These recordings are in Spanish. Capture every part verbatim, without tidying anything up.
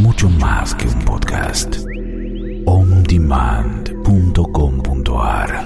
mucho más que un podcast. on demand punto com punto a r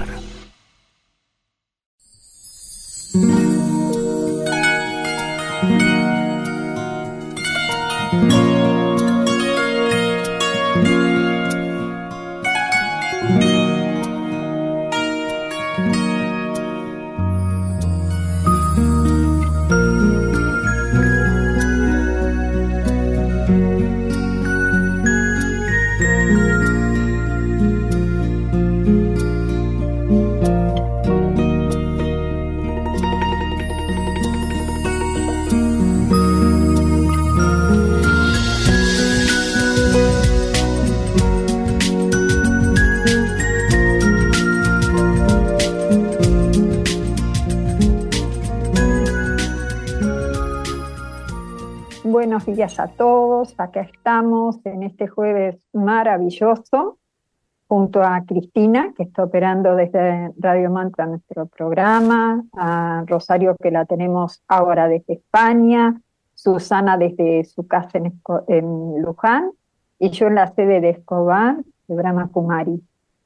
Buenos días a todos, acá estamos en este jueves maravilloso, junto a Cristina, que está operando desde Radio Mantra nuestro programa, a Rosario, que la tenemos ahora desde España, Susana desde su casa en, Esco- en Luján, y yo en la sede de Escobar, de Brahma Kumari.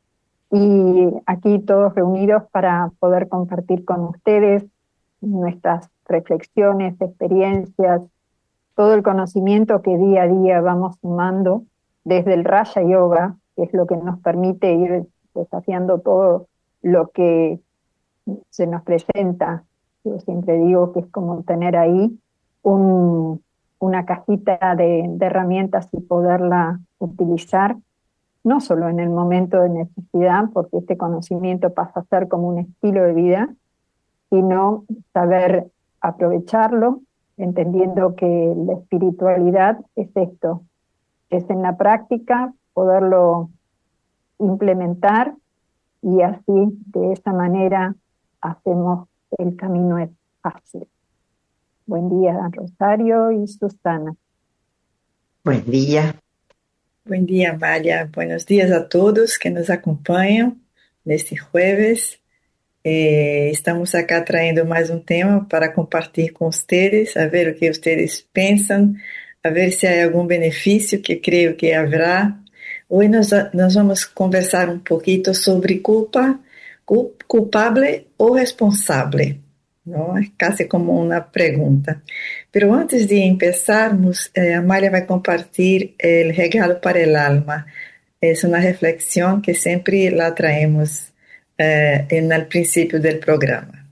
Y aquí todos reunidos para poder compartir con ustedes nuestras reflexiones, experiencias, todo el conocimiento que día a día vamos sumando desde el Raja Yoga, que es lo que nos permite ir desafiando todo lo que se nos presenta. Yo siempre digo que es como tener ahí un, una cajita de, de herramientas y poderla utilizar, no solo en el momento de necesidad, porque este conocimiento pasa a ser como un estilo de vida, sino saber aprovecharlo, entendiendo que la espiritualidad es esto, es en la práctica poderlo implementar y así, de esa manera, hacemos el camino es fácil. Buen día, Rosario y Susana. Buen día. Buen día, María. Buenos días a todos que nos acompañan neste jueves. Eh, estamos acá trayendo más un tema para compartir con ustedes, a ver lo que ustedes piensan, a ver si hay algún beneficio que creo que habrá. Hoy nos, nos vamos a conversar un poquito sobre culpa, culpable o responsable, ¿no? Es casi como una pregunta. Pero antes de empezarmos, eh, Amalia va a compartir el regalo para el alma. Es una reflexión que siempre la traemos Eh, en el principio del programa.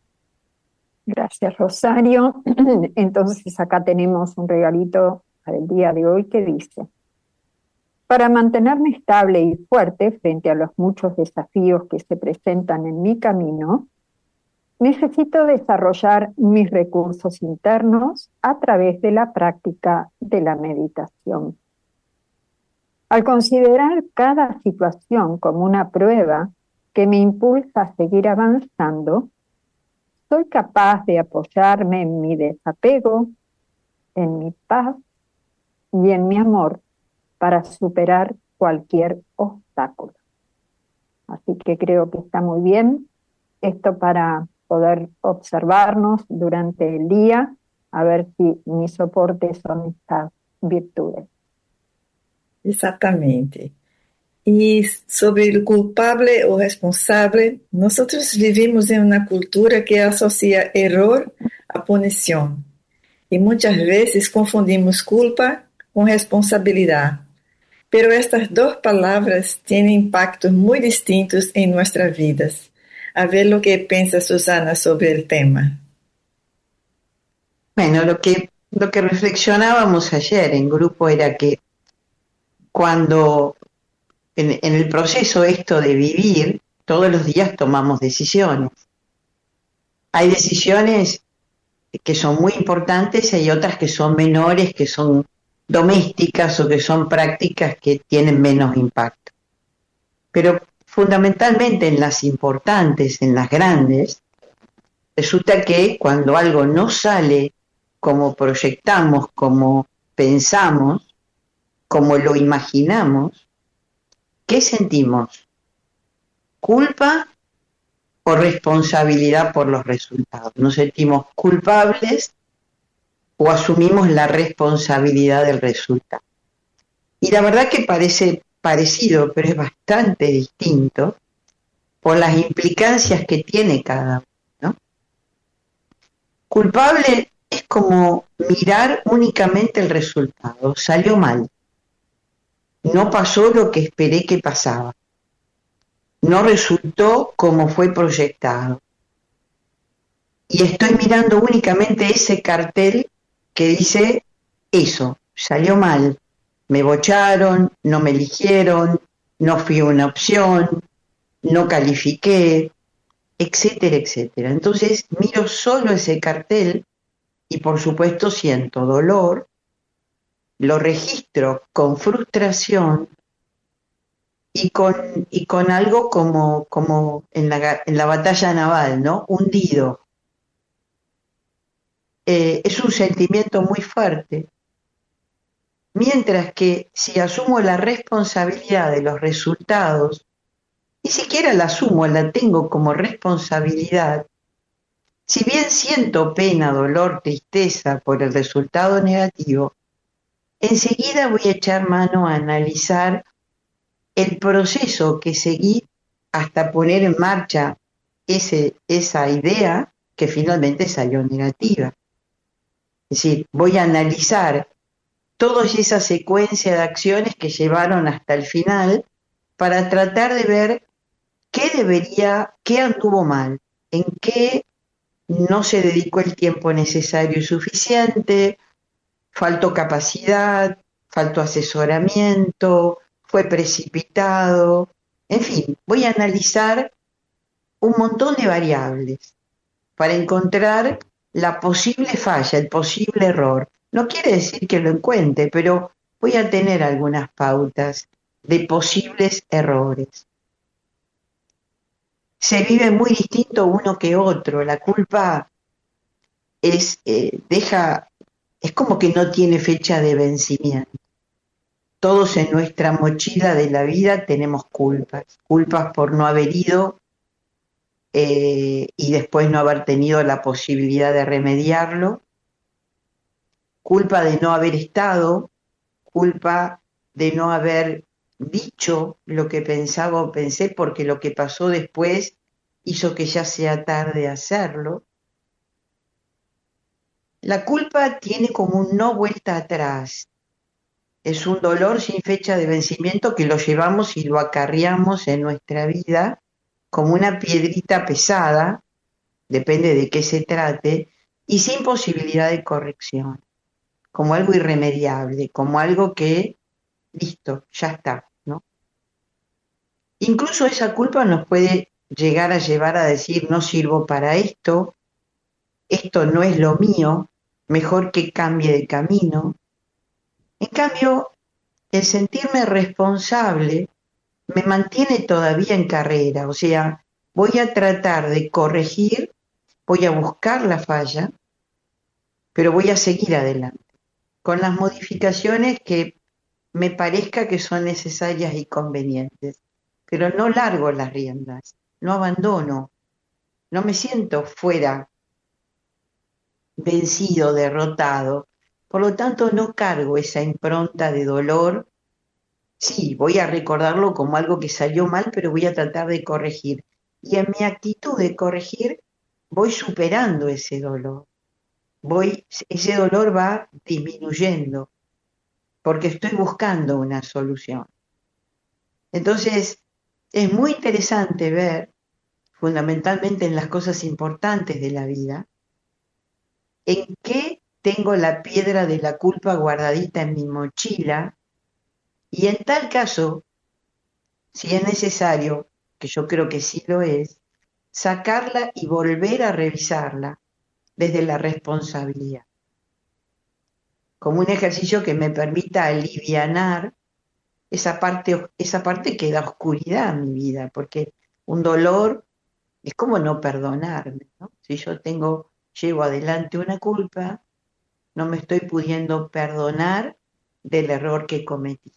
Gracias, Rosario. Entonces acá tenemos un regalito para el día de hoy que dice: para mantenerme estable y fuerte frente a los muchos desafíos que se presentan en mi camino, necesito desarrollar mis recursos internos a través de la práctica de la meditación. Al considerar cada situación como una prueba que me impulsa a seguir avanzando, soy capaz de apoyarme en mi desapego, en mi paz y en mi amor para superar cualquier obstáculo. Así que creo que está muy bien esto para poder observarnos durante el día, a ver si mi soporte son estas virtudes. Exatamente. E sobre o culpable ou responsável, nós vivimos em uma cultura que associa erro a punição. E muitas vezes confundimos culpa com responsabilidade. Pero estas duas palavras têm impactos muito distintos em nossas vidas. A ver lo que pensa Susana sobre el tema. Bueno, lo que, lo que reflexionábamos ayer en grupo era que cuando en, en el proceso esto de vivir, todos los días tomamos decisiones. Hay decisiones que son muy importantes y hay otras que son menores, que son domésticas o que son prácticas que tienen menos impacto. Pero fundamentalmente en las importantes, en las grandes, resulta que cuando algo no sale como proyectamos, como pensamos, como lo imaginamos, ¿qué sentimos? ¿Culpa o responsabilidad por los resultados? ¿Nos sentimos culpables o asumimos la responsabilidad del resultado? Y la verdad que parece parecido, pero es bastante distinto por las implicancias que tiene cada uno, ¿no? Culpable es como mirar únicamente el resultado. Salió mal. No pasó lo que esperé que pasaba. No resultó como fue proyectado. Y estoy mirando únicamente ese cartel que dice eso, salió mal. Me bocharon, no me eligieron, no fui una opción, no califiqué, etcétera, etcétera. Entonces miro solo ese cartel y por supuesto siento dolor, lo registro con frustración y con, y con algo como, como en, la, en la batalla naval, ¿no? Hundido. Eh, es un sentimiento muy fuerte. Mientras que si asumo la responsabilidad de los resultados, ni siquiera la asumo, la tengo como responsabilidad. Si bien siento pena, dolor, tristeza por el resultado negativo, enseguida voy a echar mano a analizar el proceso que seguí hasta poner en marcha ese, esa idea que finalmente salió negativa. Es decir, voy a analizar toda esa secuencia de acciones que llevaron hasta el final para tratar de ver qué debería, qué anduvo mal, en qué no se dedicó el tiempo necesario y suficiente, faltó capacidad, faltó asesoramiento, fue precipitado, en fin, voy a analizar un montón de variables para encontrar la posible falla, el posible error. No quiere decir que lo encuentre, pero voy a tener algunas pautas de posibles errores. Se vive muy distinto uno que otro. La culpa es, eh, deja, es como que no tiene fecha de vencimiento. Todos en nuestra mochila de la vida tenemos culpas. Culpas por no haber ido eh, y después no haber tenido la posibilidad de remediarlo. Culpa de no haber estado, culpa de no haber dicho lo que pensaba o pensé porque lo que pasó después hizo que ya sea tarde hacerlo. La culpa tiene como un no vuelta atrás. Es un dolor sin fecha de vencimiento que lo llevamos y lo acarreamos en nuestra vida como una piedrita pesada, depende de qué se trate, y sin posibilidad de corrección, como algo irremediable, como algo que, listo, ya está, ¿no? Incluso esa culpa nos puede llegar a llevar a decir, no sirvo para esto, esto no es lo mío, mejor que cambie de camino. En cambio, el sentirme responsable me mantiene todavía en carrera, o sea, voy a tratar de corregir, voy a buscar la falla, pero voy a seguir adelante, con las modificaciones que me parezca que son necesarias y convenientes, pero no largo las riendas, no abandono, no me siento fuera, vencido, derrotado, por lo tanto no cargo esa impronta de dolor. Sí, voy a recordarlo como algo que salió mal, pero voy a tratar de corregir. Y en mi actitud de corregir, voy superando ese dolor. Voy, ese dolor va disminuyendo, porque estoy buscando una solución. Entonces, es muy interesante ver, fundamentalmente en las cosas importantes de la vida, en qué tengo la piedra de la culpa guardadita en mi mochila, y en tal caso, si es necesario, que yo creo que sí lo es, sacarla y volver a revisarla desde la responsabilidad, como un ejercicio que me permita alivianar esa parte, esa parte que da oscuridad a mi vida, porque un dolor es como no perdonarme, ¿no? Si yo tengo, llevo adelante una culpa, no me estoy pudiendo perdonar del error que cometí.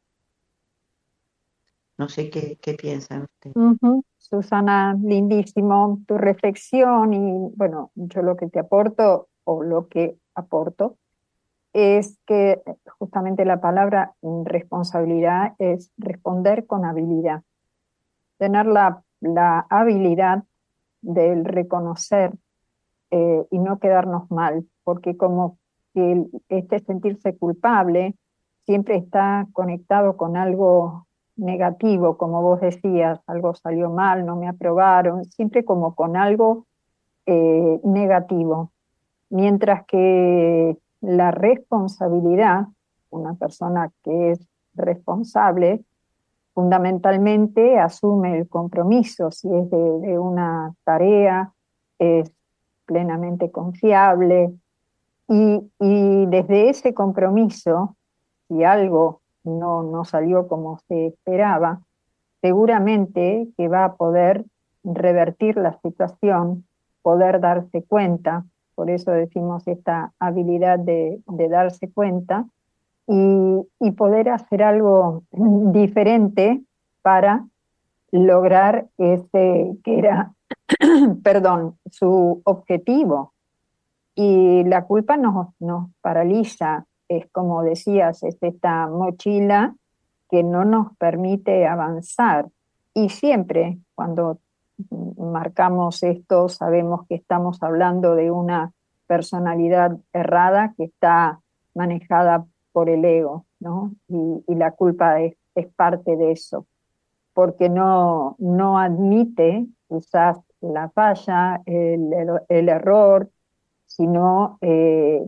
No sé qué, qué piensan ustedes. Uh-huh. Susana, lindísimo tu reflexión y bueno, yo lo que te aporto o lo que aporto es que justamente la palabra responsabilidad es responder con habilidad, tener la, la habilidad del reconocer eh, y no quedarnos mal, porque como que el- este sentirse culpable siempre está conectado con algo negativo, como vos decías, algo salió mal, no me aprobaron, siempre como con algo eh, negativo. Mientras que la responsabilidad, una persona que es responsable, fundamentalmente asume el compromiso, si es de, de una tarea, es plenamente confiable y, y desde ese compromiso, si algo no, no salió como se esperaba, seguramente que va a poder revertir la situación, poder darse cuenta, por eso decimos esta habilidad de, de darse cuenta, y, y poder hacer algo diferente para lograr ese que era, perdón, su objetivo. Y la culpa nos, nos paraliza, es como decías, es esta mochila que no nos permite avanzar. Y siempre cuando marcamos esto, sabemos que estamos hablando de una personalidad errada que está manejada por el ego, ¿no? Y, y la culpa es, es parte de eso, porque no, no admite quizás la falla, el, el, el error, sino eh,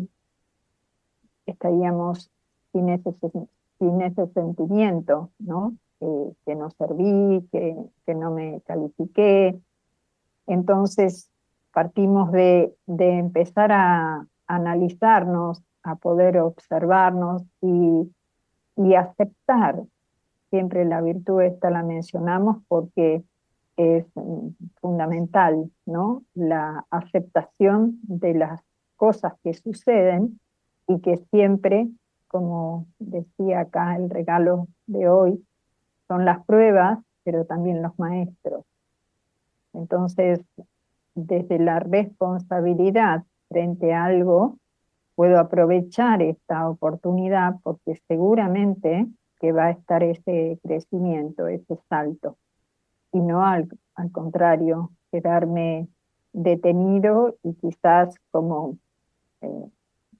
estaríamos sin ese, sin ese sentimiento, ¿no? Eh, que no serví, que, que no me califiqué. Entonces partimos de, de empezar a analizarnos, a poder observarnos y, y aceptar. Siempre la virtud esta la mencionamos porque es mm, fundamental, ¿no? La aceptación de las cosas que suceden y que siempre, como decía acá el regalo de hoy, son las pruebas, pero también los maestros. Entonces, desde la responsabilidad frente a algo, puedo aprovechar esta oportunidad porque seguramente que va a estar ese crecimiento, ese salto, y no al, al contrario, quedarme detenido y quizás como eh,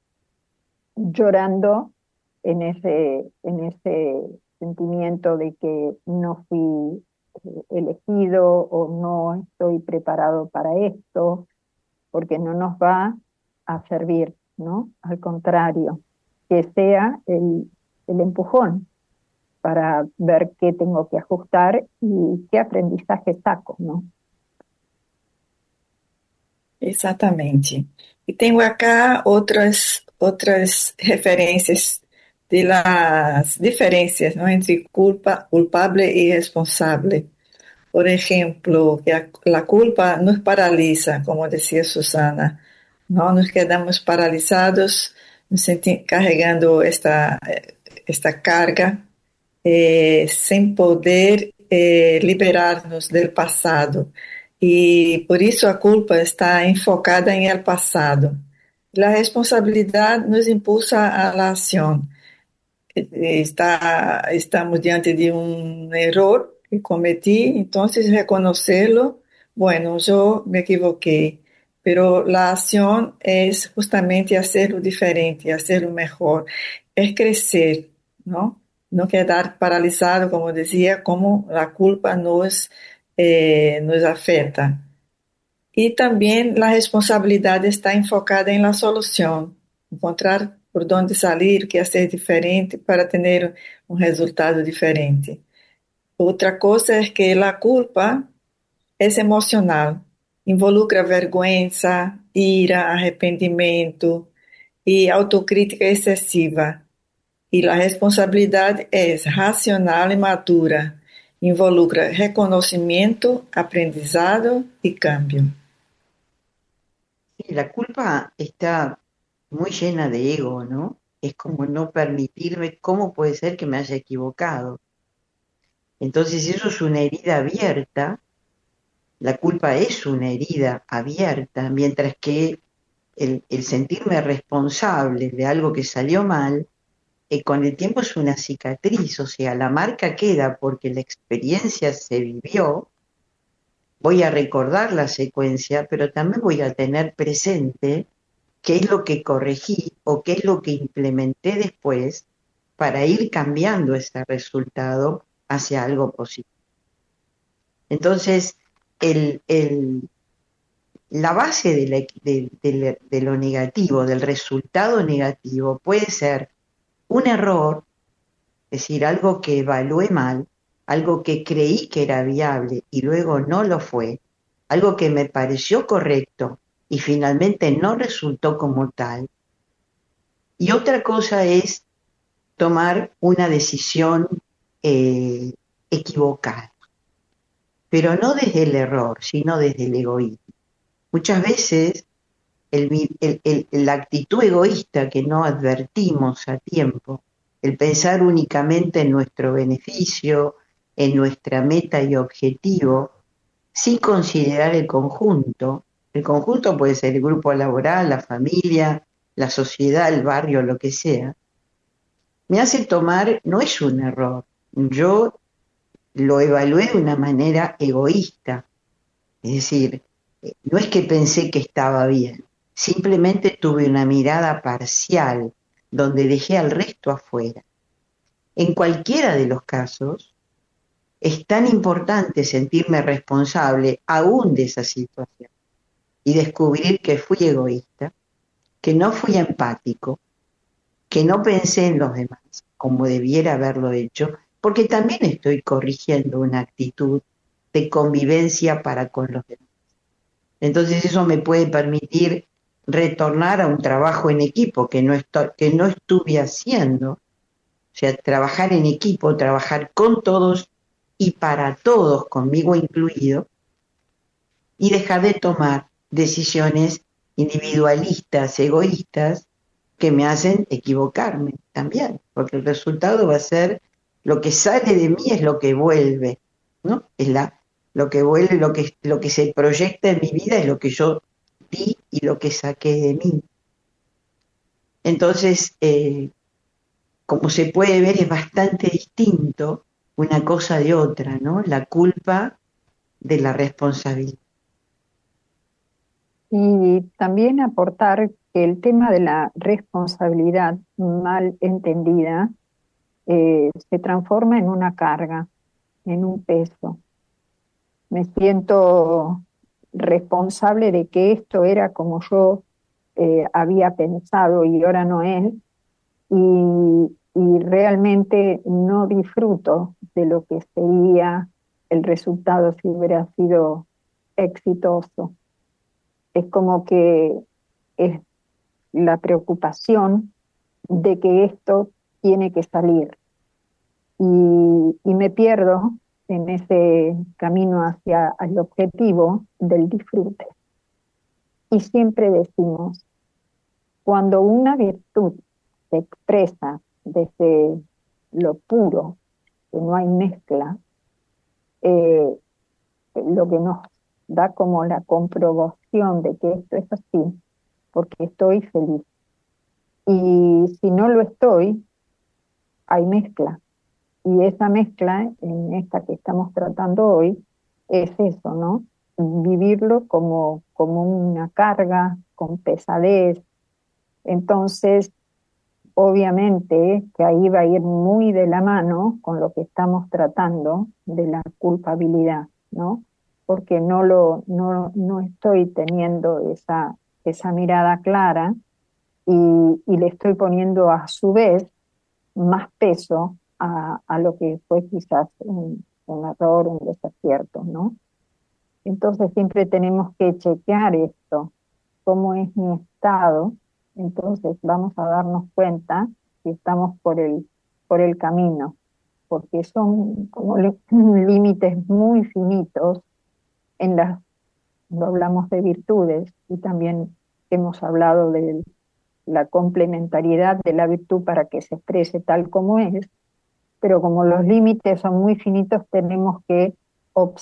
llorando en ese, en ese sentimiento de que no fui eh, elegido o no estoy preparado para esto, porque no nos va a servir, ¿no? Al contrario, que sea el, el empujón para ver qué tengo que ajustar y qué aprendizaje saco, ¿no? Exatamente. E tenho acá outras outras referências de las diferenças, ¿no? Entre culpa, culpable e responsável. Por exemplo, que a, a culpa nos paralisa, como decía Susana, ¿no? Nos quedamos paralisados, nos senti- carregando esta, esta carga, eh, sem poder eh, liberar-nos do passado. E por isso a culpa está enfocada em el passado. A responsabilidade nos impulsa a la ação. Está, estamos diante de um erro que cometi, então reconhecê-lo, bueno, eu me equivoquei, pero la acción es justamente hacerlo diferente, hacerlo mejor, es crecer, ¿no? No quedar paralisado, como decía, como la culpa nos, eh, nos afecta. Y también la responsabilidad está enfocada en la solución, encontrar por dónde salir, qué hacer diferente para tener un resultado diferente. Otra cosa es que la culpa es emocional, involucra vergüenza, ira, arrependimento y autocrítica excesiva. Y la responsabilidad es racional y madura, involucra reconocimiento, aprendizado y cambio. Sí, la culpa está muy llena de ego, ¿no? Es como no permitirme cómo puede ser que me haya equivocado. Entonces, si eso es una herida abierta, la culpa es una herida abierta, mientras que el, el sentirme responsable de algo que salió mal, eh, con el tiempo es una cicatriz, o sea, la marca queda porque la experiencia se vivió. Voy a recordar la secuencia, pero también voy a tener presente qué es lo que corregí o qué es lo que implementé después para ir cambiando ese resultado hacia algo positivo. Entonces, el, el, la base de, la, de, de, de lo negativo, del resultado negativo, puede ser un error, es decir, algo que evalué mal, algo que creí que era viable y luego no lo fue, algo que me pareció correcto y finalmente no resultó como tal. Y otra cosa es tomar una decisión eh, equivocada, pero no desde el error, sino desde el egoísmo. Muchas veces el, el, el, la actitud egoísta que no advertimos a tiempo, el pensar únicamente en nuestro beneficio, en nuestra meta y objetivo, sin considerar el conjunto. El conjunto puede ser el grupo laboral, la familia, la sociedad, el barrio, lo que sea. Me hace tomar, no es un error, yo lo evalué de una manera egoísta, es decir, no es que pensé que estaba bien, simplemente tuve una mirada parcial donde dejé al resto afuera. En cualquiera de los casos, es tan importante sentirme responsable aún de esa situación y descubrir que fui egoísta, que no fui empático, que no pensé en los demás como debiera haberlo hecho, porque también estoy corrigiendo una actitud de convivencia para con los demás. Entonces eso me puede permitir retornar a un trabajo en equipo que no, estoy, que no estuve haciendo, o sea, trabajar en equipo, trabajar con todos y para todos, conmigo incluido, y dejar de tomar decisiones individualistas, egoístas, que me hacen equivocarme también, porque el resultado va a ser lo que sale de mí es lo que vuelve, ¿no? Es la, lo que vuelve, lo que, lo que se proyecta en mi vida es lo que yo di y lo que saqué de mí. Entonces, eh, como se puede ver, es bastante distinto una cosa de otra, ¿no? La culpa de la responsabilidad. Y también aportar que el tema de la responsabilidad mal entendida eh, se transforma en una carga, en un peso. Me siento responsable de que esto era como yo eh, había pensado y ahora no es, y, y realmente no disfruto de lo que sería el resultado si hubiera sido exitoso. Es como que es la preocupación de que esto tiene que salir y, y me pierdo en ese camino hacia el objetivo del disfrute. Y siempre decimos, cuando una virtud se expresa desde lo puro, que no hay mezcla, eh, lo que nos da como la comprobación de que esto es así, porque estoy feliz. Y si no lo estoy, hay mezcla. Y esa mezcla, en esta que estamos tratando hoy, es eso, ¿no? Vivirlo como, como una carga, con pesadez. Entonces, obviamente que ahí va a ir muy de la mano con lo que estamos tratando de la culpabilidad, ¿no? Porque no, lo, no, no estoy teniendo esa, esa mirada clara y, y le estoy poniendo a su vez más peso a, a lo que fue quizás un, un error, un desacierto, ¿no? Entonces siempre tenemos que chequear esto, cómo es mi estado, entonces vamos a darnos cuenta si estamos por el, por el camino, porque son como límites muy finitos en las, no hablamos de virtudes y también hemos hablado de la complementariedad de la virtud para que se exprese tal como es, pero como los límites son muy finitos tenemos que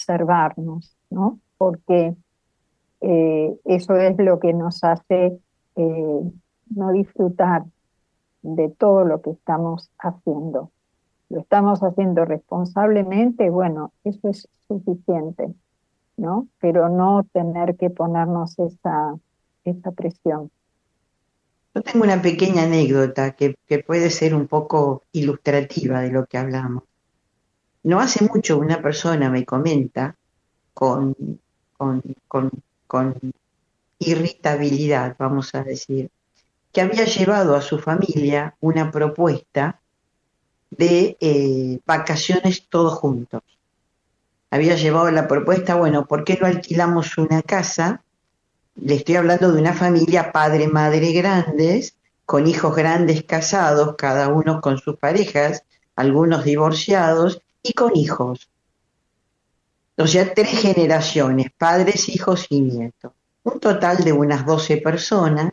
observarnos, ¿no? Porque eh, eso es lo que nos hace eh, no disfrutar de todo lo que estamos haciendo. Lo estamos haciendo responsablemente, bueno, eso es suficiente, ¿no? Pero no tener que ponernos esa, esa presión. Yo tengo una pequeña anécdota que, que puede ser un poco ilustrativa de lo que hablamos. No hace mucho una persona me comenta con, con, con, con irritabilidad, vamos a decir, que había llevado a su familia una propuesta de eh, vacaciones todos juntos. Había llevado la propuesta, bueno, ¿por qué no alquilamos una casa? Le estoy hablando de una familia padre, madre grandes, con hijos grandes casados, cada uno con sus parejas, algunos divorciados y con hijos. O sea, tres generaciones, padres, hijos y nietos. Un total de unas doce personas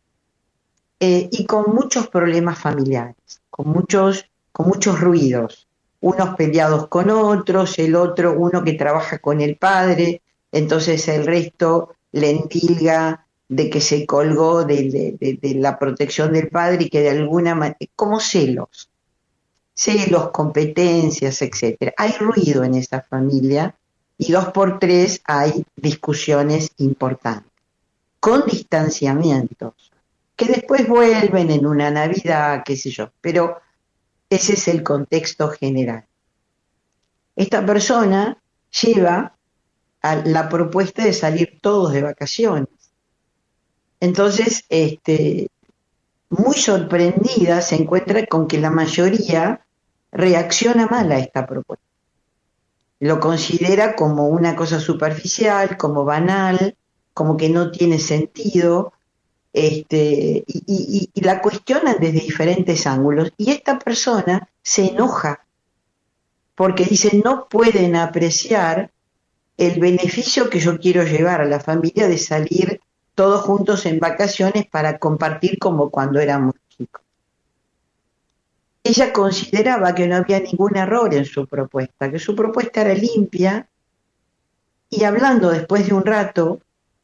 eh, y con muchos problemas familiares, con muchos, con muchos ruidos. Unos peleados con otros, el otro, uno que trabaja con el padre, entonces el resto le endilga de que se colgó de, de, de, de la protección del padre y que de alguna manera, como celos, celos, competencias, etcétera. Hay ruido en esa familia y dos por tres hay discusiones importantes, con distanciamientos, que después vuelven en una Navidad, qué sé yo, pero ese es el contexto general. Esta persona lleva a la propuesta de salir todos de vacaciones. Entonces, este, muy sorprendida se encuentra con que la mayoría reacciona mal a esta propuesta. Lo considera como una cosa superficial, como banal, como que no tiene sentido, este, y, y, y la cuestionan desde diferentes ángulos. Y esta persona se enoja porque dice, no pueden apreciar el beneficio que yo quiero llevar a la familia de salir todos juntos en vacaciones para compartir como cuando éramos chicos. Ella consideraba que no había ningún error en su propuesta, que su propuesta era limpia, y hablando después de un rato,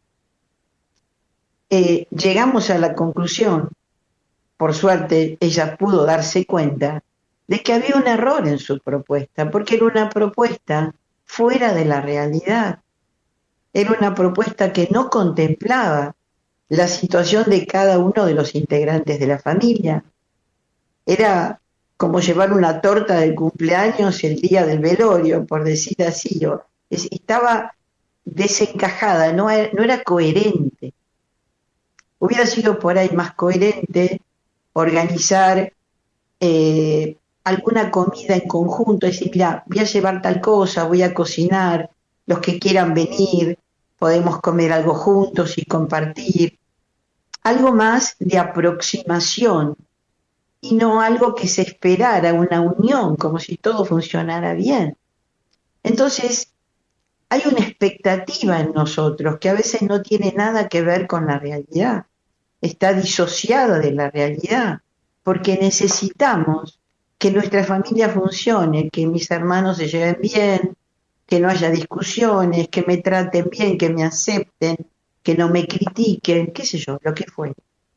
eh, llegamos a la conclusión, por suerte ella pudo darse cuenta, de que había un error en su propuesta, porque era una propuesta fuera de la realidad. Era una propuesta que no contemplaba la situación de cada uno de los integrantes de la familia. Era como llevar una torta de cumpleaños el día del velorio, por decir así. Estaba desencajada, no era, no era coherente. Hubiera sido por ahí más coherente organizar eh, alguna comida en conjunto, decir, mira, voy a llevar tal cosa, voy a cocinar, los que quieran venir, podemos comer algo juntos y compartir. Algo más de aproximación y no algo que se esperara, una unión, como si todo funcionara bien. Entonces, hay una expectativa en nosotros que a veces no tiene nada que ver con la realidad, está disociada de la realidad, porque necesitamos que nuestra familia funcione, que mis hermanos se lleven bien, que no haya discusiones, que me traten bien, que me acepten, que no me critiquen, qué sé yo, lo que fuera.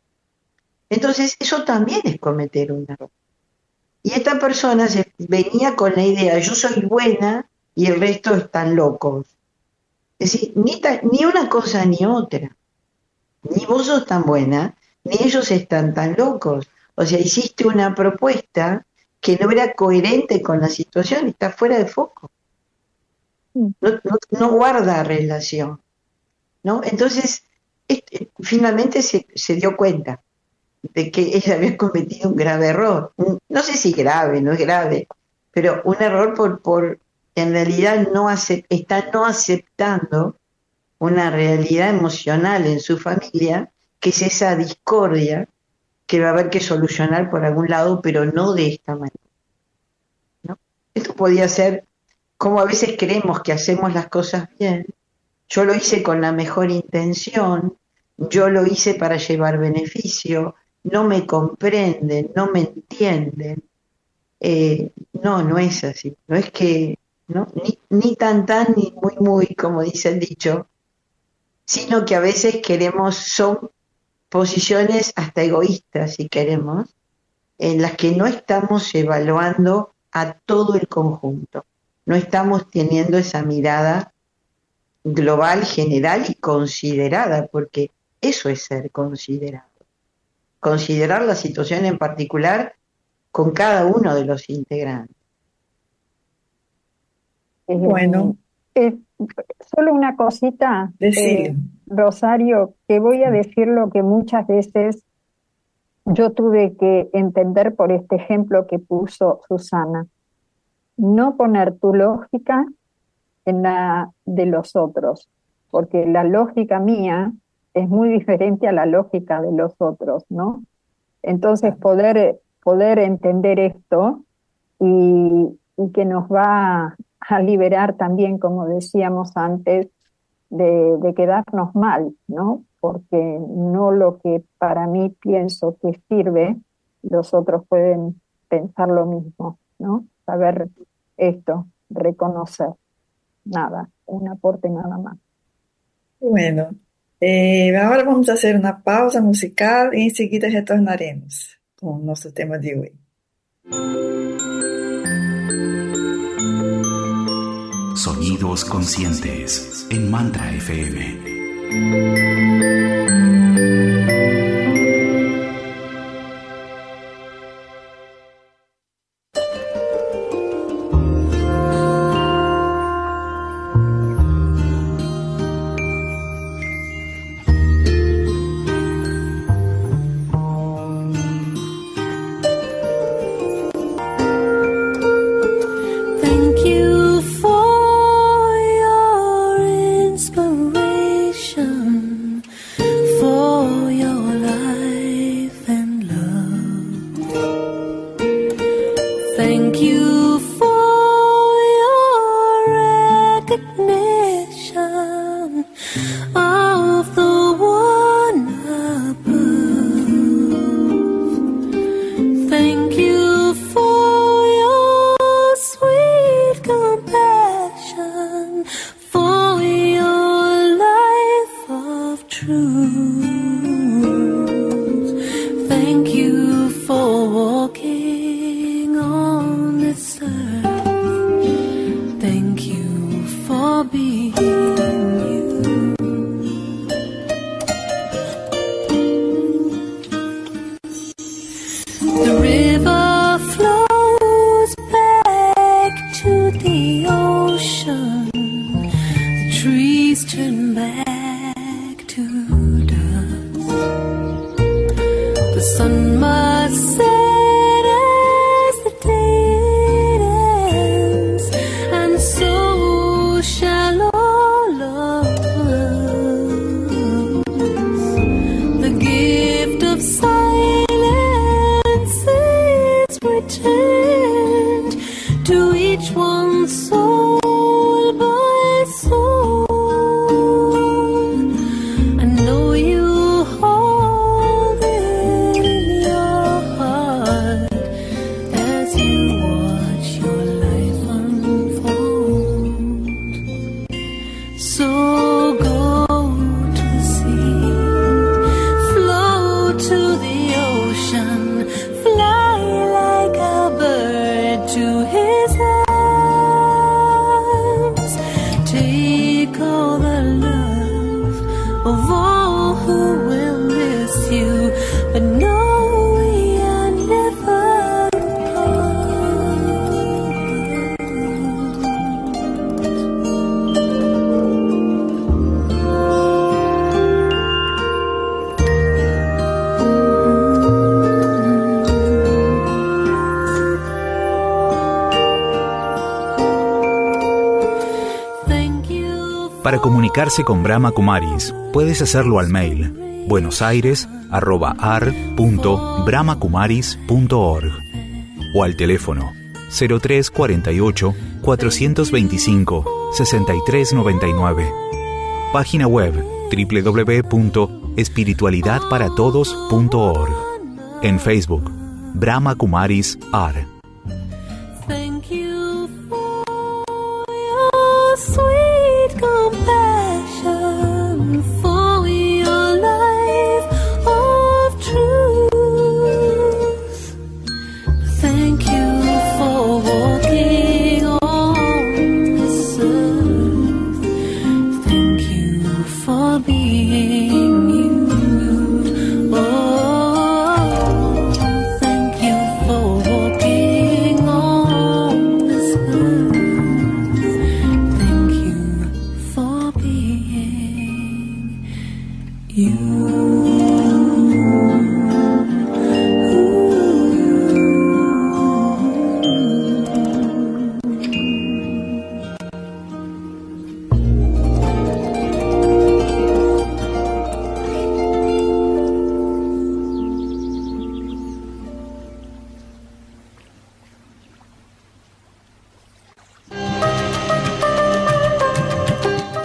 Entonces, eso también es cometer un error. Y esta persona se venía con la idea, yo soy buena y el resto están locos. Es decir, ni, ta, ni una cosa ni otra. Ni vos sos tan buena, ni ellos están tan locos. O sea, hiciste una propuesta que no era coherente con la situación, está fuera de foco. No, no, no guarda relación, ¿no? Entonces, este, finalmente se, se dio cuenta de que ella había cometido un grave error. Un, no sé si grave, no es grave, pero un error por, por en realidad no acep- está no aceptando una realidad emocional en su familia, que es esa discordia que va a haber que solucionar por algún lado, pero no de esta manera, ¿no? Esto podía ser como a veces creemos que hacemos las cosas bien. Yo lo hice con la mejor intención, yo lo hice para llevar beneficio, no me comprenden, no me entienden. Eh, no, no es así. No es que, ¿no? Ni, ni tan tan, ni muy muy, como dice el dicho, sino que a veces queremos, son posiciones hasta egoístas, si queremos, en las que no estamos evaluando a todo el conjunto, no estamos teniendo esa mirada global, general y considerada, porque eso es ser considerado. Considerar la situación en particular con cada uno de los integrantes. Eh, Bueno, eh, solo una cosita, decirle. eh, Rosario, que voy a decir lo que muchas veces yo tuve que entender por este ejemplo que puso Susana. No poner tu lógica en la de los otros, porque la lógica mía es muy diferente a la lógica de los otros, ¿no? Entonces poder, poder entender esto y, y que nos va a liberar también, como decíamos antes, de, de quedarnos mal, ¿no? Porque no lo que para mí pienso que sirve, los otros pueden pensar lo mismo, ¿no? Saber esto, reconocer. Nada, un aporte nada más. Bueno, eh, ahora vamos a hacer una pausa musical y enseguida retornaremos con nuestro tema de hoy. Sonidos conscientes en Mantra F M. Para comunicarse con Brahma Kumaris, puedes hacerlo al mail buenosaires arroba ar punto brahmakumaris punto org o al teléfono cero tres cuarenta y ocho, cuatrocientos veinticinco, sesenta y tres noventa y nueve. Página web doble u doble u doble u punto espiritualidad para todos punto org. En Facebook, Brahma Kumaris Ar. Compassion for your life. Oh,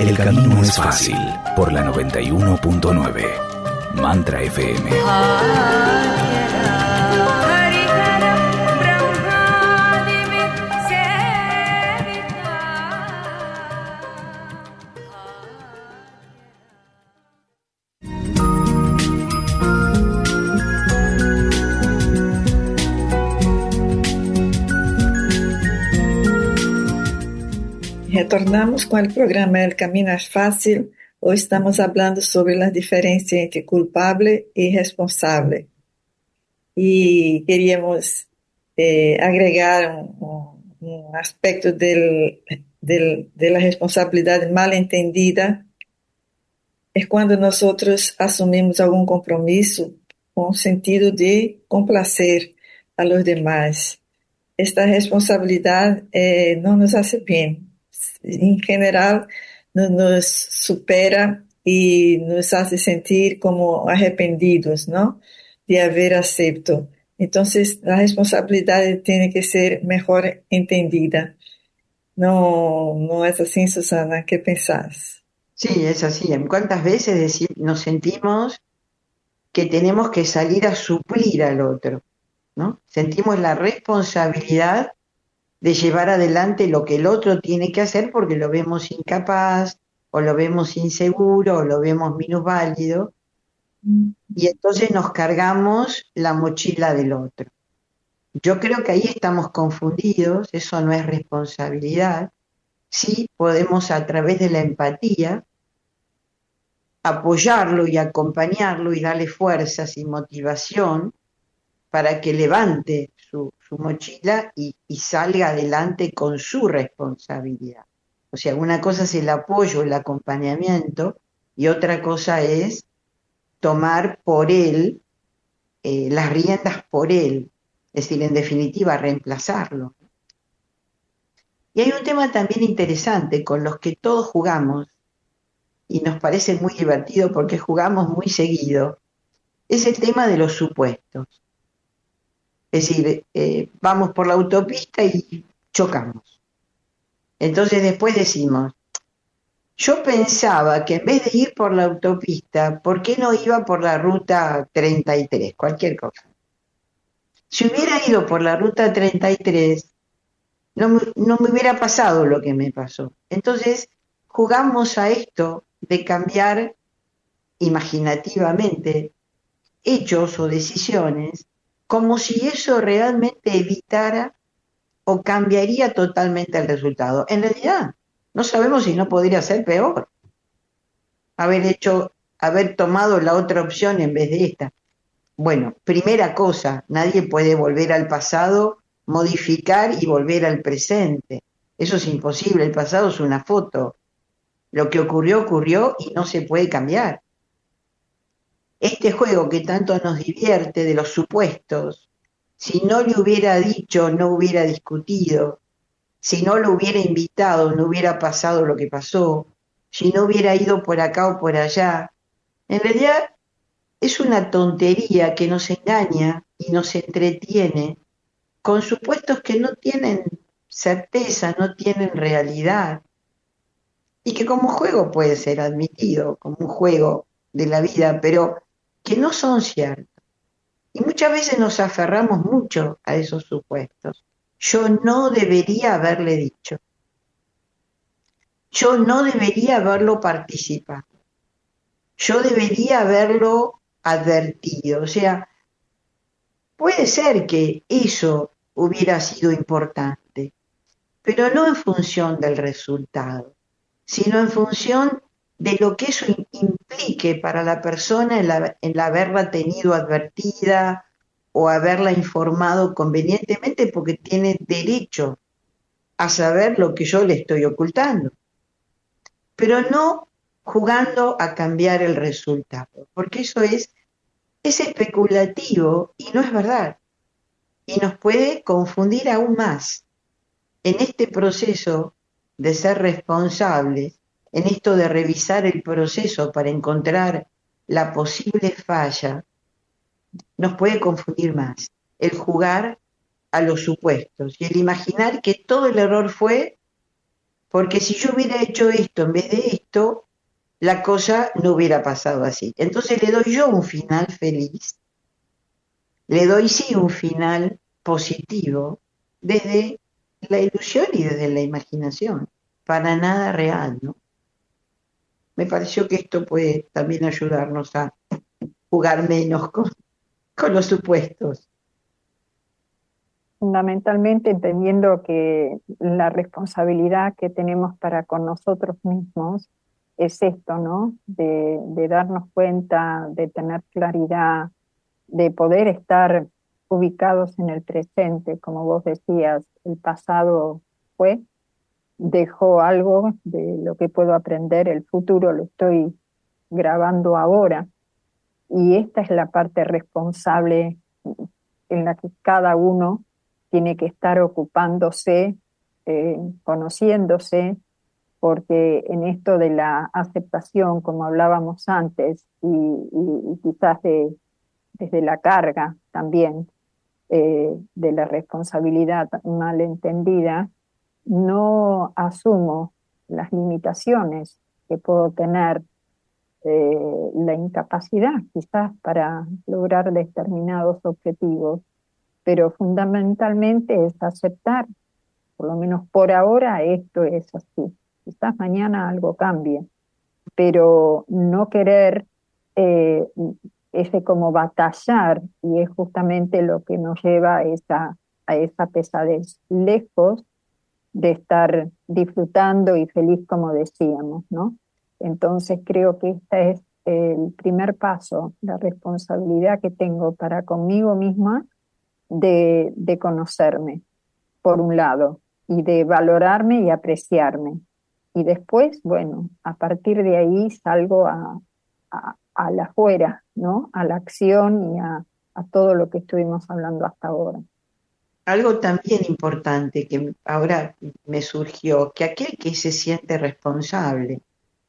El camino es fácil por la noventa y uno punto nueve. Mantra F M. Retornamos com o programa El Camino es Fácil. Hoje estamos falando sobre a diferença entre culpable e responsável. E queríamos eh, agregar um, um aspecto del, del, de la responsabilidade mal entendida. É quando nós assumimos algum compromisso com o sentido de complacer a los demás. Esta responsabilidade eh, não nos hace bem. Em geral, nos supera e nos hace sentir como arrependidos, ¿no? De haber aceptado. Entonces, la responsabilidad tiene que ser mejor entendida. ¿No, no es así, Susana? ¿Qué pensás? Sí, es así. ¿Cuántas veces deci- nos sentimos que tenemos que salir a suplir al otro, ¿no? Sentimos la responsabilidad de llevar adelante lo que el otro tiene que hacer porque lo vemos incapaz, o lo vemos inseguro, o lo vemos minusválido, y entonces nos cargamos la mochila del otro. Yo creo que ahí estamos confundidos, eso no es responsabilidad. Sí podemos, a través de la empatía, apoyarlo y acompañarlo y darle fuerzas y motivación para que levante su, su mochila y, y salga adelante con su responsabilidad. O sea, una cosa es el apoyo, el acompañamiento, y otra cosa es tomar por él, eh, las riendas por él, es decir, en definitiva, reemplazarlo. Y hay un tema también interesante con los que todos jugamos, y nos parece muy divertido porque jugamos muy seguido, es el tema de los supuestos. Es decir, eh, vamos por la autopista y chocamos. Entonces después decimos, yo pensaba que en vez de ir por la autopista, ¿por qué no iba por la ruta treinta y tres? Cualquier cosa. Si hubiera ido por la ruta treinta y tres, no me, no me hubiera pasado lo que me pasó. Entonces jugamos a esto de cambiar imaginativamente hechos o decisiones como si eso realmente evitara o cambiaría totalmente el resultado. En realidad, no sabemos si no podría ser peor. Haber hecho, haber tomado la otra opción en vez de esta. Bueno, primera cosa, nadie puede volver al pasado, modificar y volver al presente. Eso es imposible, el pasado es una foto. Lo que ocurrió, ocurrió y no se puede cambiar. Este juego que tanto nos divierte de los supuestos, si no le hubiera dicho, no hubiera discutido, si no lo hubiera invitado, no hubiera pasado lo que pasó, si no hubiera ido por acá o por allá, en realidad es una tontería que nos engaña y nos entretiene con supuestos que no tienen certeza, no tienen realidad, y que como juego puede ser admitido, como un juego de la vida, pero que no son ciertos. Y muchas veces nos aferramos mucho a esos supuestos. Yo no debería haberle dicho. Yo no debería haberlo participado. Yo debería haberlo advertido. O sea, puede ser que eso hubiera sido importante, pero no en función del resultado, sino en función de lo que eso implique para la persona en, la, en la haberla tenido advertida o haberla informado convenientemente, porque tiene derecho a saber lo que yo le estoy ocultando, pero no jugando a cambiar el resultado, porque eso es, es especulativo y no es verdad, y nos puede confundir aún más en este proceso de ser responsables, en esto de revisar el proceso para encontrar la posible falla. Nos puede confundir más el jugar a los supuestos y el imaginar que todo el error fue porque si yo hubiera hecho esto en vez de esto, la cosa no hubiera pasado así. Entonces le doy yo un final feliz, le doy sí un final positivo desde la ilusión y desde la imaginación, para nada real, ¿no? Me pareció que esto puede también ayudarnos a jugar menos con, con los supuestos. Fundamentalmente entendiendo que la responsabilidad que tenemos para con nosotros mismos es esto, ¿no? De, de darnos cuenta, de tener claridad, de poder estar ubicados en el presente, como vos decías, el pasado fue, dejó algo de lo que puedo aprender, el futuro lo estoy grabando ahora, y esta es la parte responsable en la que cada uno tiene que estar ocupándose, eh, conociéndose, porque en esto de la aceptación, como hablábamos antes, y, y, y quizás de, desde la carga también, eh, de la responsabilidad malentendida, no asumo las limitaciones que puedo tener, eh, la incapacidad quizás para lograr determinados objetivos, pero fundamentalmente es aceptar, por lo menos por ahora esto es así. Quizás mañana algo cambie, pero no querer eh, ese como batallar, y es justamente lo que nos lleva a esa, a esa pesadez, lejos de estar disfrutando y feliz como decíamos, ¿no? Entonces creo que este es el primer paso, la responsabilidad que tengo para conmigo misma de, de conocerme, por un lado, y de valorarme y apreciarme. Y después, bueno, a partir de ahí salgo a, a, a la afuera, ¿no? A la acción y a, a todo lo que estuvimos hablando hasta ahora. Algo también importante que ahora me surgió, que aquel que se siente responsable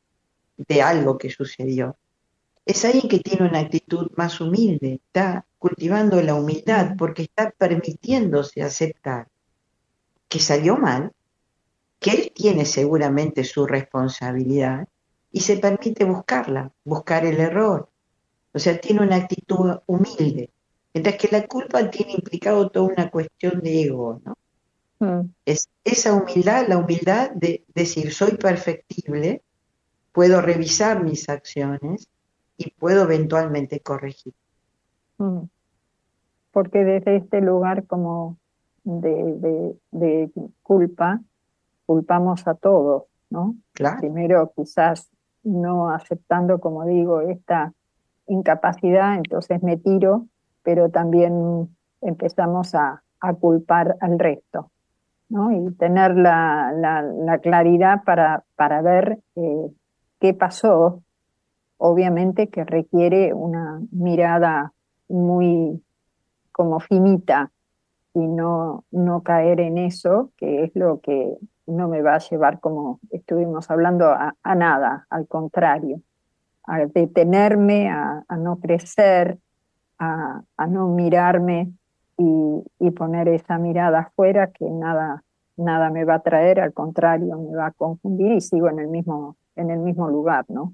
de algo que sucedió, es alguien que tiene una actitud más humilde, está cultivando la humildad porque está permitiéndose aceptar que salió mal, que él tiene seguramente su responsabilidad y se permite buscarla, buscar el error. O sea, tiene una actitud humilde. Mientras que la culpa tiene implicado toda una cuestión de ego, ¿no? Mm. Es esa humildad, la humildad de decir, soy perfectible, puedo revisar mis acciones y puedo eventualmente corregir. Mm. Porque desde este lugar como de, de, de culpa, culpamos a todos, ¿no? Claro, Primero quizás no aceptando, como digo, esta incapacidad, entonces me tiro, pero también empezamos a, a culpar al resto, ¿no? Y tener la, la, la claridad para, para ver eh, qué pasó, obviamente que requiere una mirada muy como finita, y no, no caer en eso, que es lo que no me va a llevar, como estuvimos hablando, a, a nada, al contrario, a detenerme, a, a no crecer, a, a no mirarme y, y poner esa mirada afuera que nada, nada me va a traer, al contrario, me va a confundir y sigo en el mismo, en el mismo lugar, ¿no?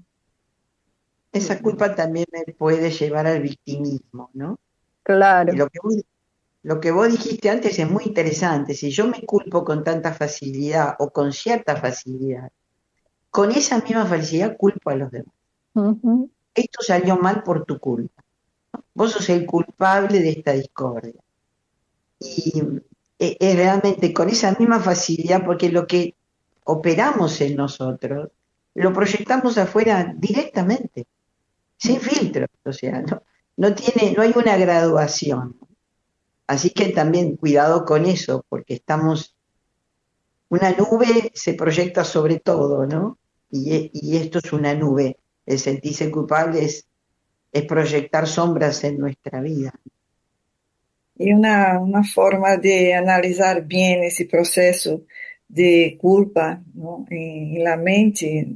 esa culpa también me puede llevar al victimismo, ¿no? Y Claro. lo que vos, lo que vos dijiste antes es muy interesante. Si yo me culpo con tanta facilidad o con cierta facilidad, con esa misma facilidad culpo a los demás. Uh-huh. Esto salió mal por tu culpa. Vos sos el culpable de esta discordia. Y eh, es realmente con esa misma facilidad, porque lo que operamos en nosotros, lo proyectamos afuera directamente, sin filtro, o sea, no, no tiene, no hay una graduación. Así que también cuidado con eso, porque estamos, una nube se proyecta sobre todo, ¿no? Y, y esto es una nube. El sentirse culpable es, es proyectar sombras en nuestra vida. E uma, uma forma de analisar bem esse processo de culpa, ¿no? em, em la mente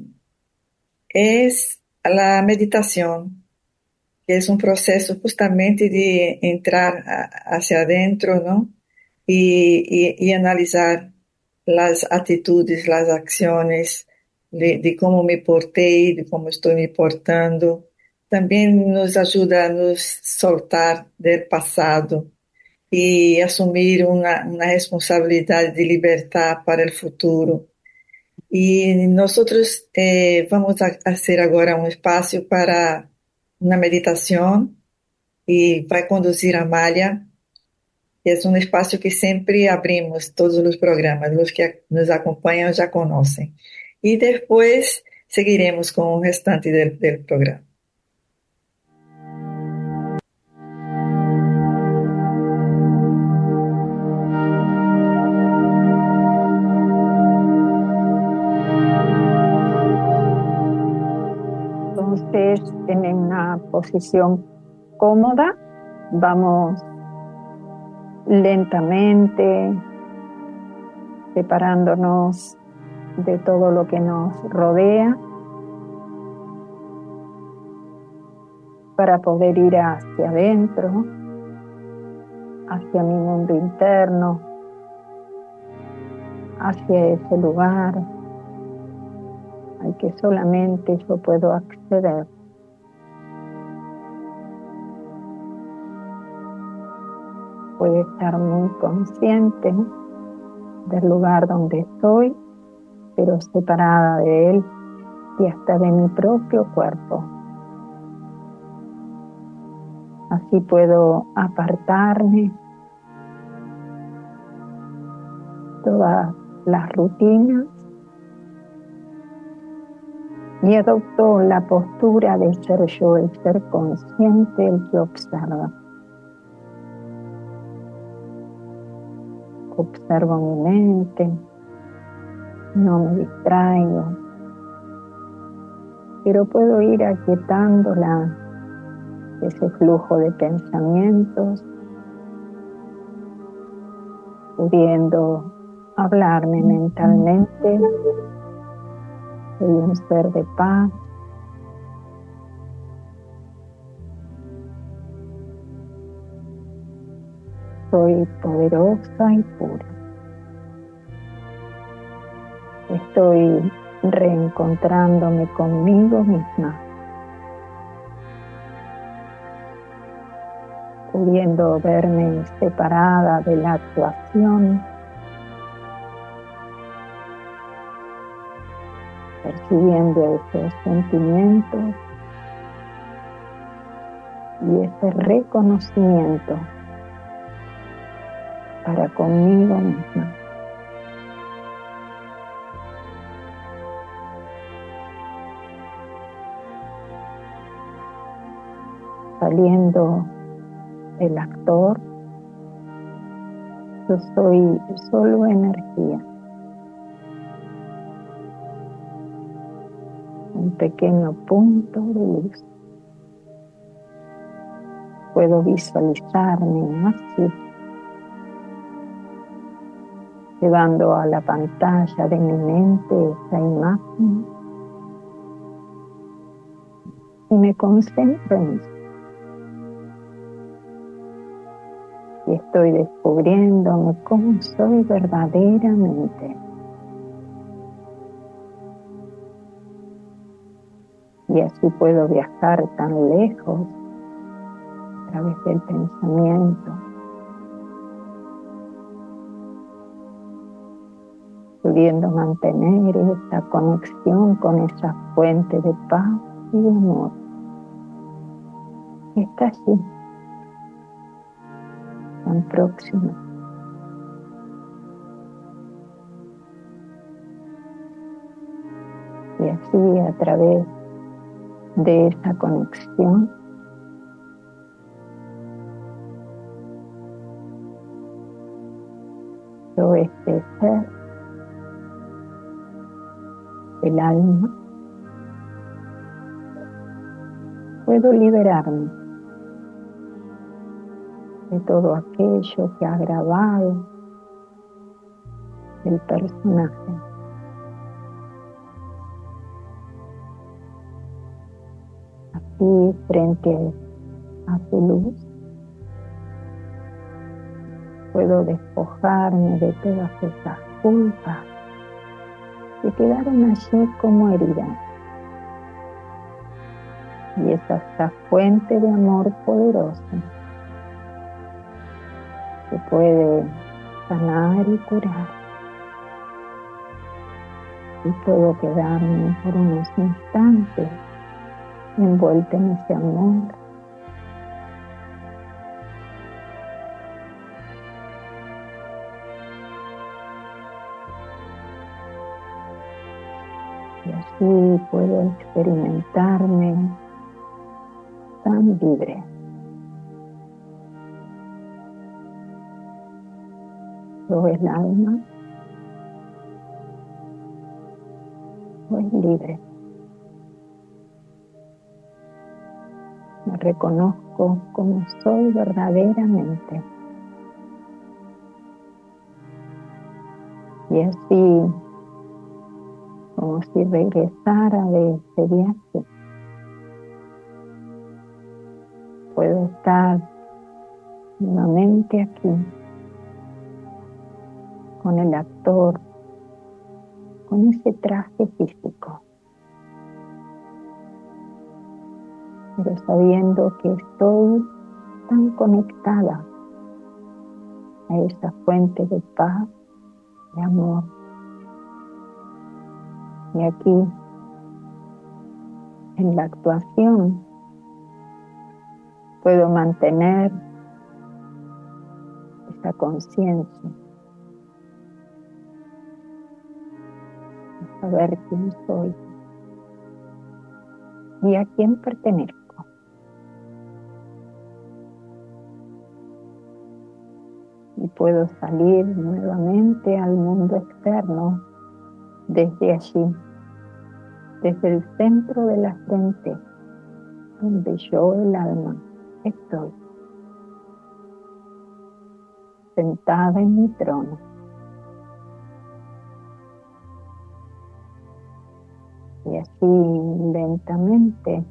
é a meditação, que é um processo justamente de entrar a, hacia adentro, ¿no? E, e, e analisar las actitudes, las acciones, de, de cómo me porté, de cómo estoy me portando. También nos ayuda a nos soltar del pasado y asumir una, una responsabilidad de libertad para el futuro. Y nosotros eh, vamos a hacer ahora un espacio para una meditación y va a conducir a Amalia. Es un espacio que siempre abrimos todos los programas, los que nos acompañan ya conocen. Y después seguiremos con el restante del, del programa. Entonces, en una posición cómoda, vamos lentamente separándonos de todo lo que nos rodea para poder ir hacia adentro, hacia mi mundo interno, hacia ese lugar al que solamente yo puedo acceder. Puedo estar muy consciente del lugar donde estoy, pero separada de él y hasta de mi propio cuerpo. Así puedo apartarme todas las rutinas y adopto la postura de ser yo, el ser consciente, el que observa. Observo mi mente, no me distraigo, pero puedo ir aquietándola, ese flujo de pensamientos, pudiendo hablarme mentalmente. Soy un ser de paz. Soy poderosa y pura. Estoy reencontrándome conmigo misma, pudiendo verme separada de la actuación, percibiendo esos sentimientos y ese reconocimiento para conmigo misma. Saliendo el actor, yo soy solo energía, un pequeño punto de luz. Puedo visualizarme así, llevando a la pantalla de mi mente esa imagen y me concentro en eso. Y estoy descubriéndome cómo soy verdaderamente. Y así puedo viajar tan lejos a través del pensamiento, pudiendo mantener esta conexión con esa fuente de paz y de amor que está allí, tan próxima. Y así, a través de esa conexión, yo, este ser, el alma, puedo liberarme de todo aquello que ha grabado el personaje. Así, frente a su luz, puedo despojarme de todas esas culpa que quedaron allí como heridas. Y es esta fuente de amor poderosa que puede sanar y curar. Y puedo quedarme por unos instantes envuelta en ese amor. Y así puedo experimentarme tan libre. Yo el alma soy libre. Me reconozco como soy verdaderamente. Y así, como si regresara de ese viaje, puedo estar nuevamente aquí, con el actor, con ese traje físico, pero sabiendo que estoy tan conectada a esa fuente de paz, de amor. Y aquí, en la actuación, puedo mantener esa conciencia, de saber quién soy y a quién pertenezco. Y puedo salir nuevamente al mundo externo desde allí, desde el centro de la frente, donde yo, el alma, estoy, sentada en mi trono. Y así lentamente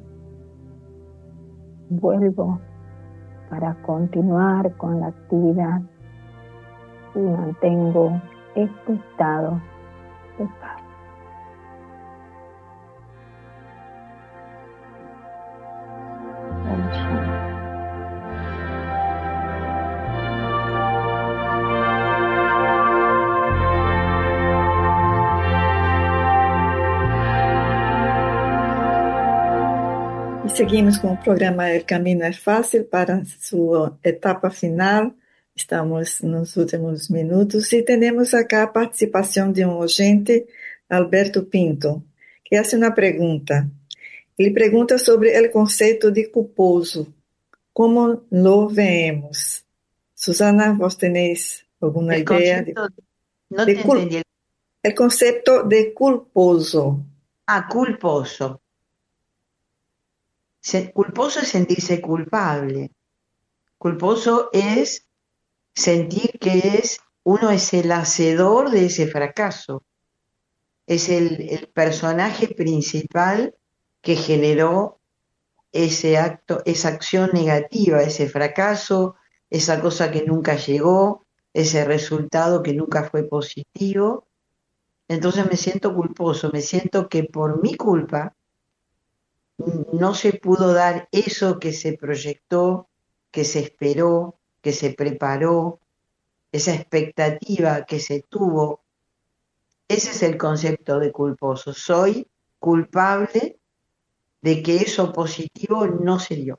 vuelvo para continuar con la actividad y mantengo este estado de paz. Om Shanti. Y seguimos con el programa El Camino es Fácil para su etapa final. Estamos en los últimos minutos y tenemos acá participación de un oyente, Alberto Pinto, que hace una pregunta. Él pregunta sobre el concepto de culposo. ¿Cómo lo vemos? Susana, ¿vos tenéis alguna El idea? De, concepto, no de te cul- entendí. el concepto de culposo. Ah, culposo. Se- culposo es sentirse culpable. Culposo es sentir que es uno es el hacedor de ese fracaso. Es el, el personaje principal que generó ese acto, esa acción negativa, ese fracaso, esa cosa que nunca llegó, ese resultado que nunca fue positivo. Entonces me siento culposo, me siento que por mi culpa no se pudo dar eso que se proyectó, que se esperó, que se preparó, esa expectativa que se tuvo. Ese es el concepto de culposo. Soy culpable de que eso positivo no se dio.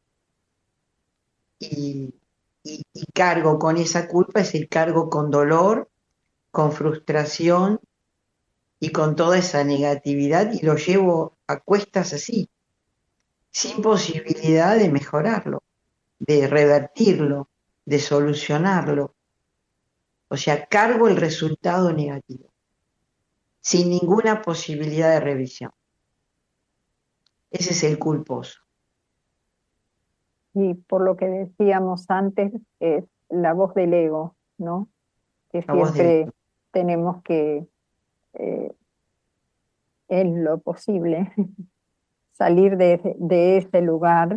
Y, y, y cargo con esa culpa, es decir, cargo con dolor, con frustración y con toda esa negatividad y lo llevo a cuestas así, sin posibilidad de mejorarlo, de revertirlo, de solucionarlo. O sea, cargo el resultado negativo, sin ninguna posibilidad de revisión. Ese es el culposo. Y por lo que decíamos antes, es la voz del ego, ¿no? Que La voz del siempre tenemos que, eh, en lo posible, salir de, de ese lugar,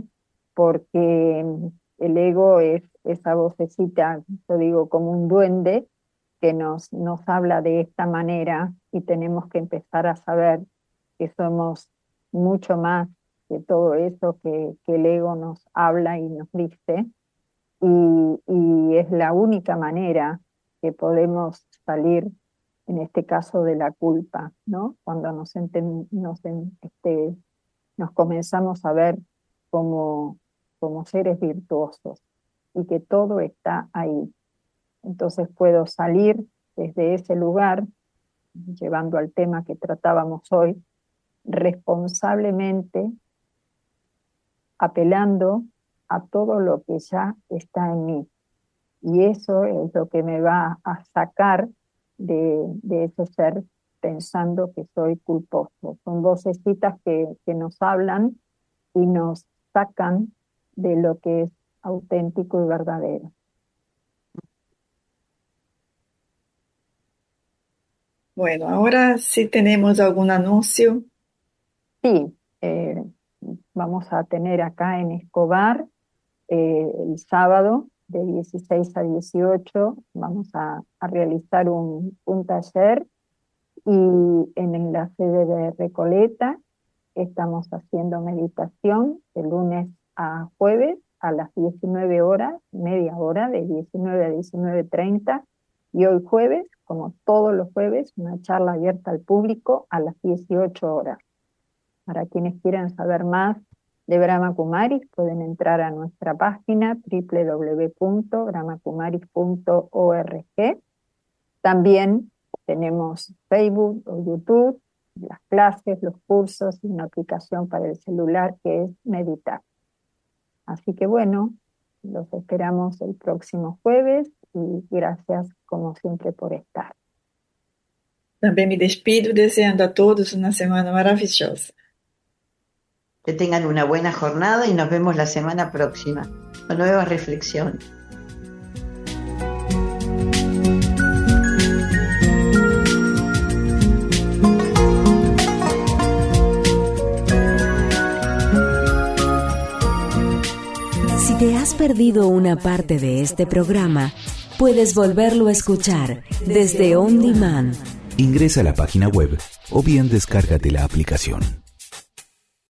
porque el ego es esa vocecita, yo digo, como un duende que nos, nos habla de esta manera y tenemos que empezar a saber que somos mucho más que todo eso que, que el ego nos habla y nos dice, y, y es la única manera que podemos salir, en este caso, de la culpa, ¿no? Cuando nos, enten, nos, este, nos comenzamos a ver como, como seres virtuosos y que todo está ahí. Entonces puedo salir desde ese lugar, llevando al tema que tratábamos hoy, responsablemente, apelando a todo lo que ya está en mí. Y eso es lo que me va a sacar de, de ese ser pensando que soy culposo. Son vocecitas que, que nos hablan y nos sacan de lo que es auténtico y verdadero. Bueno, ahora sí tenemos algún anuncio. Sí, eh, vamos a tener acá en Escobar eh, el sábado de dieciséis a dieciocho, vamos a, a realizar un, un taller, y en la sede de Recoleta estamos haciendo meditación de lunes a jueves a las diecinueve horas, media hora, de diecinueve a diecinueve treinta, y hoy jueves, como todos los jueves, una charla abierta al público a las dieciocho horas. Para quienes quieran saber más de Brahma Kumaris, pueden entrar a nuestra página doble u doble u doble u punto brahma kumaris punto org. También tenemos Facebook o YouTube, las clases, los cursos y una aplicación para el celular que es Meditar. Así que bueno, los esperamos el próximo jueves y gracias como siempre por estar. Também me despido deseando a todos una semana maravillosa. Que tengan una buena jornada y nos vemos la semana próxima con nuevas reflexiones. Si te has perdido una parte de este programa, puedes volverlo a escuchar desde On Demand. Ingresa a la página web o bien descárgate la aplicación.